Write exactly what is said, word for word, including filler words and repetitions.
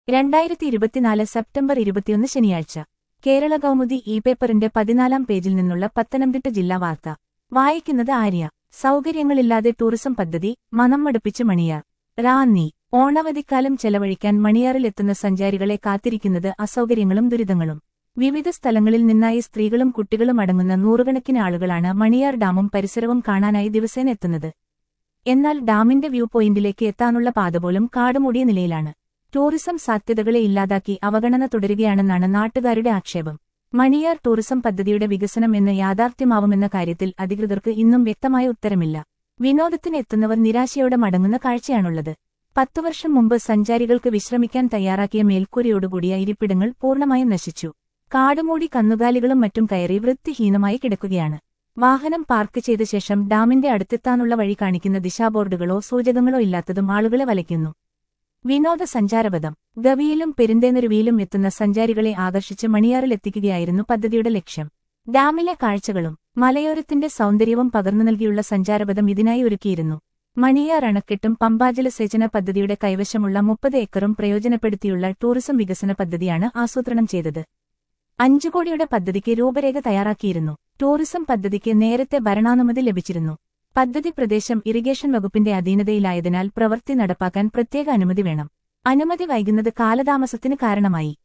രണ്ടായിരത്തി ഇരുപത്തിനാല് സെപ്റ്റംബർ ഇരുപത്തിയൊന്ന് ശനിയാഴ്ച കേരള കൗമുദി ഇ പേപ്പറിന്റെ പതിനാലാം പേജിൽ നിന്നുള്ള പത്തനംതിട്ട ജില്ലാ വാർത്ത വായിക്കുന്നത് ആര്യ. സൗകര്യങ്ങളില്ലാതെ ടൂറിസം പദ്ധതി മനം മടുപ്പിച്ച് മണിയാർ. റാന്നി. ഓണവധിക്കാലം ചെലവഴിക്കാൻ മണിയാറിലെത്തുന്ന സഞ്ചാരികളെ കാത്തിരിക്കുന്നത് അസൗകര്യങ്ങളും ദുരിതങ്ങളും. വിവിധ സ്ഥലങ്ങളിൽ നിന്നായി സ്ത്രീകളും കുട്ടികളും അടങ്ങുന്ന നൂറുകണക്കിന് ആളുകളാണ് മണിയാർ ഡാമും പരിസരവും കാണാനായി ദിവസേന എത്തുന്നത്. എന്നാൽ ഡാമിന്റെ വ്യൂ പോയിന്റിലേക്ക് എത്താനുള്ള പാത പോലും കാടുമൂടിയ നിലയിലാണ്. ടൂറിസം സാധ്യതകളെ ഇല്ലാതാക്കി അവഗണന തുടരുകയാണെന്നാണ് നാട്ടുകാരുടെ ആക്ഷേപം. മണിയാർ ടൂറിസം പദ്ധതിയുടെ വികസനം എന്ന് യാഥാർത്ഥ്യമാവുമെന്ന കാര്യത്തിൽ അധികൃതർക്ക് ഇന്നും വ്യക്തമായ ഉത്തരമില്ല. വിനോദത്തിന് എത്തുന്നവർ നിരാശയോടെ മടങ്ങുന്ന കാഴ്ചയാണുള്ളത്. പത്തുവർഷം മുമ്പ് സഞ്ചാരികൾക്ക് വിശ്രമിക്കാൻ തയ്യാറാക്കിയ മേൽക്കൂരയോടുകൂടിയ ഇരിപ്പിടങ്ങൾ പൂർണ്ണമായും നശിച്ചു. കാടുമൂടി കന്നുകാലികളും മറ്റും കയറി വൃത്തിഹീനമായി കിടക്കുകയാണ്. വാഹനം പാർക്ക് ചെയ്ത ശേഷം ഡാമിന്റെ അടുത്തെത്താനുള്ള വഴി കാണിക്കുന്ന ദിശാബോർഡുകളോ സൂചകങ്ങളോ ഇല്ലാത്തതും ആളുകളെ വലയ്ക്കുന്നു. വിനോദസഞ്ചാരപഥം. ഗവിയിലും പെരുന്തേനരുവിയിലും എത്തുന്ന സഞ്ചാരികളെ ആകർഷിച്ച് മണിയാറിലെത്തിക്കുകയായിരുന്നു പദ്ധതിയുടെ ലക്ഷ്യം. ഡാമിലെ കാഴ്ചകളും മലയോരത്തിന്റെ സൗന്ദര്യവും പകർന്നു നൽകിയുള്ള സഞ്ചാരപഥം ഇതിനായി ഒരുക്കിയിരുന്നു. മണിയാർ അണക്കെട്ടും പമ്പാജലസേചന പദ്ധതിയുടെ കൈവശമുള്ള മുപ്പത് ഏക്കറും പ്രയോജനപ്പെടുത്തിയുള്ള ടൂറിസം വികസന പദ്ധതിയാണ് ആസൂത്രണം ചെയ്തത്. അഞ്ചു കോടിയുടെ പദ്ധതിക്ക് രൂപരേഖ തയ്യാറാക്കിയിരുന്നു. ടൂറിസം പദ്ധതിക്ക് നേരത്തെ ഭരണാനുമതി ലഭിച്ചിരുന്നു. പദ്ധതി പ്രദേശം ഇറിഗേഷൻ വകുപ്പിന്റെ അധീനതയിലായതിനാൽ പ്രവൃത്തി നടപ്പാക്കാൻ പ്രത്യേക അനുമതി വേണം. അനുമതി വൈകുന്നത് കാലതാമസത്തിന് കാരണമായി.